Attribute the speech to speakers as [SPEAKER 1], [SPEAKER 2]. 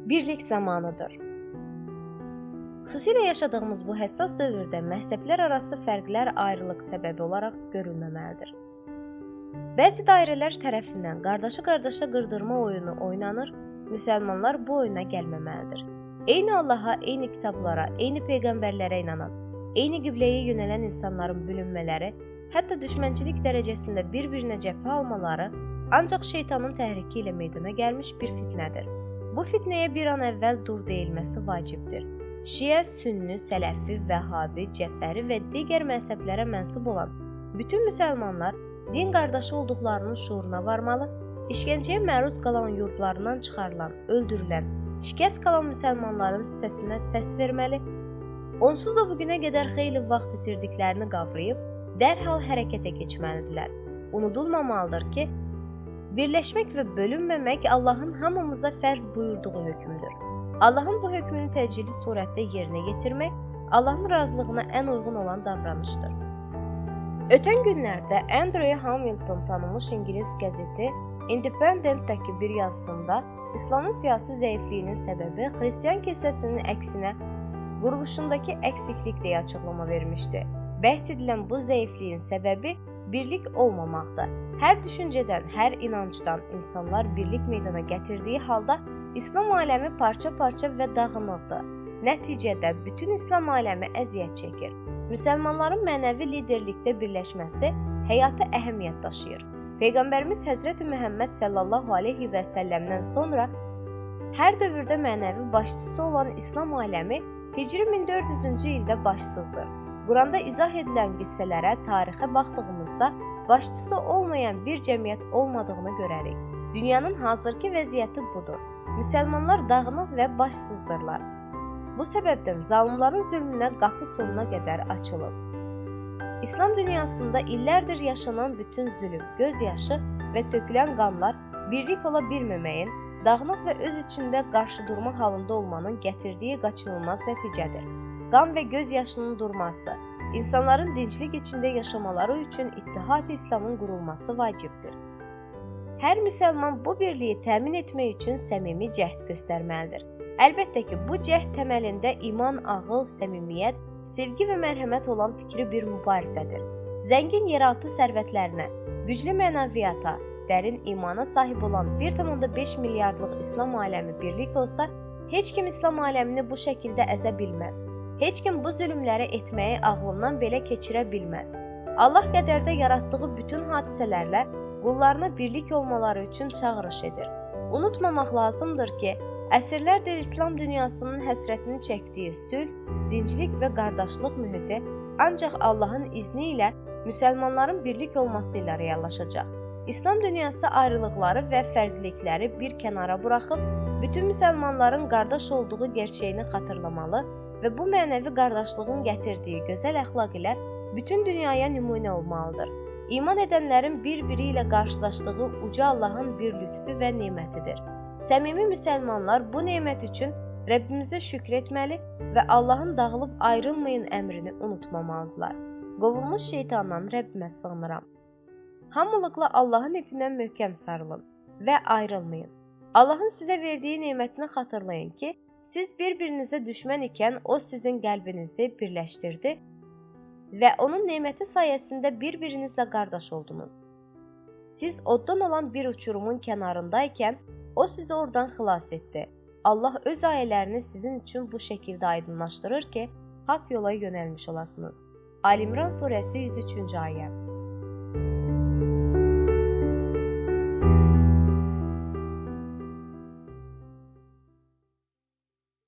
[SPEAKER 1] birlik zamanıdır. Xüsusilə yaşadığımız bu həssas dövrdə məzhəblər arası fərqlər ayrılıq səbəbi olaraq görülməməlidir. Bəzi dairələr tərəfindən qardaşı-qardaşa qırdırma oyunu oynanır, müsəlmanlar bu oyuna gəlməməlidir. Eyni Allaha, eyni kitablara, eyni peyğəmbərlərə inanan, eyni qibləyə yönələn insanların bölünmələri, hətta düşmənçilik dərəcəsində bir-birinə cəbhə almaları ancaq şeytanın təhriki ilə meydana gəlmiş bir fitnədir. Bu fitnəyə bir an əvvəl dur deyilməsi vacibdir. Şiə, Sünni, Sələfi, Vəhhabi, Cəfəri və digər məzhəblərə mənsub olan bütün müsəlmanlar din qardaşı olduqlarının şuuruna varmalı, işgəncəyə məruz qalan yurdlarından çıxarılan, öldürülən, şikəst qalan müsəlmanların səsinə səs verməli, onsuz da bugünə qədər xeyli vaxt itirdiklərini qavrayıb, dərhal hərəkətə keçməlidirlər. Unudulmamalıdır ki, birləşmək və bölünməmək Allahın hamımıza fərz buyurduğu hökmdür. Allahın bu hökmünü təcili surətdə yerinə yetirmək, Allahın razılığına ən uyğun olan davranışdır. Ötən günlərdə Andrew Hamilton tanınmış İngilis qəzeti Independent-dəki bir yazısında İslamın siyasi zəifliyinin səbəbi xristian kilsəsinin əksinə quruluşundakı əksiklik deyə açıqlama vermişdi. Bəhs edilən bu zəifliyin səbəbi birlik olmamaqdır. Hər düşüncədən, hər inancdan insanlar birlik meydana gətirdiyi halda İslam aləmi parça-parça və dağınıqdır. Nəticədə bütün İslam aləmi əziyyət çəkir. Müsəlmanların mənəvi liderlikdə birləşməsi həyata əhəmiyyət daşıyır. Peyğəmbərimiz Həzrəti Məhəmməd sallallahu aleyhi və səlləmdən sonra hər dövrdə mənəvi başçısı olan İslam aləmi Hicri 1400-cü ildə başsızdır. Quranda izah edilən qissələrə, tarixə baxdığımızda başçısı olmayan bir cəmiyyət olmadığını görərik. Dünyanın hazırki vəziyyəti budur. Müsəlmanlar dağınıq və başsızdırlar. Bu səbəbdən zalımların zülmünə qapı sonuna qədər açılıb. İslam dünyasında illərdir yaşanan bütün zülm, gözyaşı və tökülən qanlar birlik ola bilməməyin, dağınıq və öz içində qarşıdurma halında olmanın gətirdiyi qaçınılmaz nəticədir. Qan və gözyaşının durması, insanların dinclik içində yaşamaları üçün İttihad-ı İslamın qurulması vacibdir. Hər müsəlman bu birliyi təmin etmək üçün səmimi cəhd göstərməlidir. Əlbəttə ki, bu cəhd təməlində iman, ağıl, səmimiyyət, sevgi və mərhəmət olan fikri bir mübarizədir. Zəngin yeraltı sərvətlərinə, güclü mənəviyyata, dərin imana sahib olan 1,5 milyardlıq İslam aləmi birlik olsa, heç kim İslam aləmini bu şəkildə əzə bilməz. Heç kim bu zülmləri etməyi ağlından belə keçirə bilməz. Allah qədərdə yaratdığı bütün hadisələrlə qullarına birlik olmaları üçün çağırış edir. Unutmamaq lazımdır ki, əsrlərdir İslam dünyasının həsrətini çəkdiyi sülh, dinclik və qardaşlıq mühiti ancaq Allahın izni ilə müsəlmanların birlik olması ilə reallaşacaq. İslam dünyası ayrılıqları və fərqlilikləri bir kənara buraxıb, bütün müsəlmanların qardaş olduğu gerçəyini xatırlamalı və bu mənəvi qardaşlığın gətirdiyi gözəl əxlaq ilə bütün dünyaya nümunə olmalıdır. İman edənlərin bir-biri ilə qarşılaşdığı uca Allahın bir lütfü və nemətidir. Səmimi müsəlmanlar bu nemət üçün Rəbbimizə şükr etməli və Allahın dağılıb ayrılmayın əmrini unutmamalıdırlar. Qovulmuş şeytandan Rəbbimə sığınıram. Hamılıqla Allahın ipinə möhkəm sarılın və ayrılmayın. Allahın sizə verdiyi nemətini xatırlayın ki, siz bir-birinizə düşmən ikən o sizin qəlbinizi birləşdirdi və onun neməti sayəsində bir-birinizlə qardaş oldunuz. Siz oddan olan bir uçurumun kənarındaykən, o sizi oradan xilas etdi. Allah öz ayələrini sizin üçün bu şəkildə aydınlaşdırır ki, haqq yola yönəlmiş olasınız. Ali İmran surəsi 103-cü ayə.